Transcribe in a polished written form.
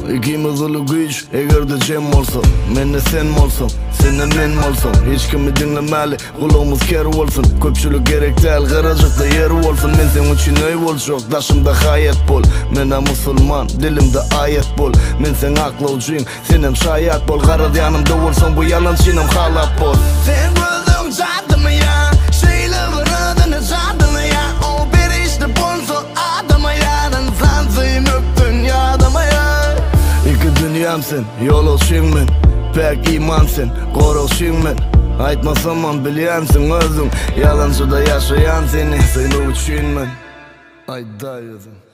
ikimiz ulu güç. Eğer de cem olsa, menne sen olsam, senden men olsam, hiç kimi dinlemeli, kulağımız keri olsun. Köpçülük gerek değil, garajıkta yeri olsun. Men sen üçün öy bol çok, daşımda hayat bol. Mena musulman, dilimde ayet bol. Men sen aklovcuyum, senem şayat bol. Garad yanımda olsan bu yalan çinem halat bol. Sen gözüm cadımı ya, şeyle vırıdını cadımı ya. O bir işte bolsa adamı yarın sansıyım öptün yadımı ya. İki dünyam sen, yol olşun men. Pek iman sen, korolşun men. Aytmasamam bilyansin özün, yalancıda yaşayan seni, seni üçün men. Ayda yüzün.